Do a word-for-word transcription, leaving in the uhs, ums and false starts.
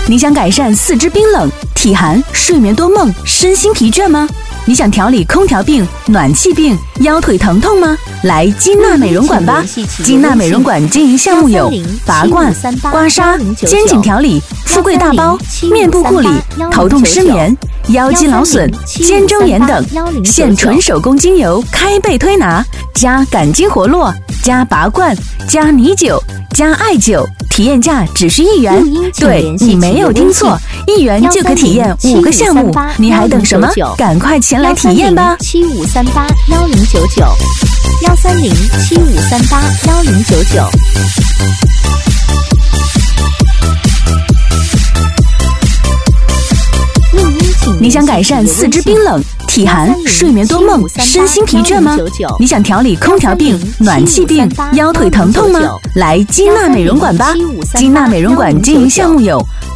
你想改善四肢冰冷、体寒、睡眠多梦、身心疲倦吗？你想调理空调病、暖气病、腰腿疼痛吗？来金娜美容馆吧！金娜美容馆经营项目有拔罐、刮痧、肩颈调理、富贵大包、面部护理、头痛失眠、腰肌劳损、肩周炎等，现纯手工精油开背推拿，加感筋活络，加拔罐，加泥灸，加艾灸，体验价只需一元。对，你没有听错，一元就可体验五个项目，你还等什么？赶快前来体验吧！ 七五三八幺零九九，幺三零七五三八幺零九九。 你想改善四肢冰冷、体寒、睡眠多梦、身心疲倦吗？你想调理空调病、暖气病、腰腿疼痛吗？来金娜美容馆吧！金娜美容馆经营项目有